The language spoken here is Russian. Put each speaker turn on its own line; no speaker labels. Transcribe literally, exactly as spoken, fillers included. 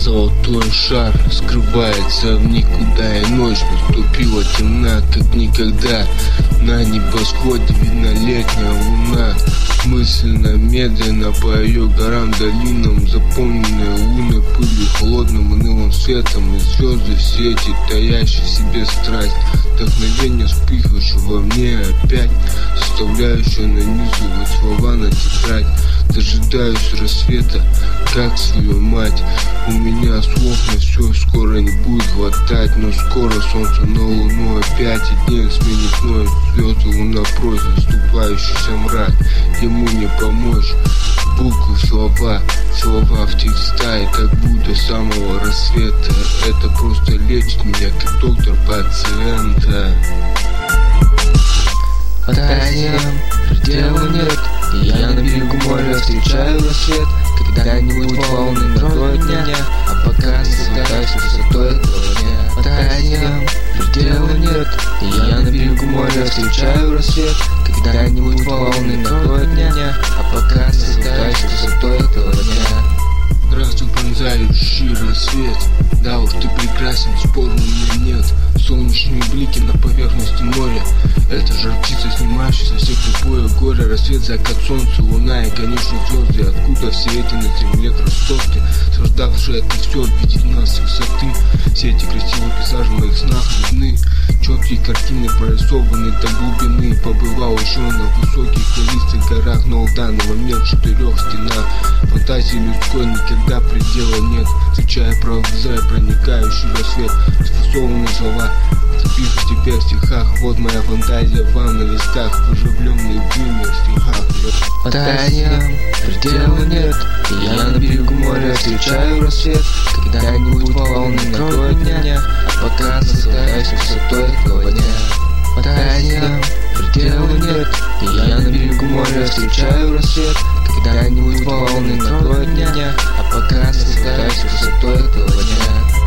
Золотой шар скрывается в никуда, и ночь наступила темна, как никогда. На небосводе видна летняя луна. Мысленно, медленно по ее горам, долинам, заполненные лунной пылью, холодным унылым светом, и звезды все эти, таящие в себе страсть, вдохновение вспыхивающее во мне опять, составляющее нанизывать слова на тетрадь. Дожидаюсь рассвета, как свою мать. У меня слов на все скоро не будет хватать, но скоро солнце на луну опять, и день сменит ночь. Звезды луна просит, вступающийся мрак, ему не помочь. Буквы, слова, слова в текста, и как будто с самого рассвета. Это просто лечит меня, как доктор пациента.
Фантазиям предела нет, и я на берегу моря встречаю рассвет. Когда-нибудь волны накроют меня, а пока наслаждаюсь красотой этого дня. Фантазиям предела нет, и я на берегу моря встречаю рассвет. Когда-нибудь волны накроют меня, а пока наслаждаюсь красотой этого дня.
Здравствуй, пронзающий рассвет. Да уж, ты прекрасен, спору у меня нет. Солнечные блики на поверхности моря. Это жар птица, снимающая со всех любое горе. Рассвет, закат, солнце, луна и, конечно, звезды. Откуда все эти на земле красотки, создавшие это все, видеть нас с высоты. Все эти красивые пейзажи в моих снах видны. Четкие картины прорисованы до глубины. Побывал еще на высоких скалистых горах, но в данный момент в четырех стенах. Фантазии людской никогда предела нет. Встречая, провозая проникающий рассвет, сфасованные слова запишу тебе в стихах. Вот моя фантазия вам на листах, оживленные в дыме в стихах.
Фантазиям предела нет, и я на берегу моря встречаю рассвет. Когда-нибудь волны накроют меня, а пока наслаждаюсь красотой этого дня. Фантазиям предела нет, и я на берегу моря встречаю рассвет. Когда-нибудь волны накроют меня, а пока наслаждаюсь красотой этого дня.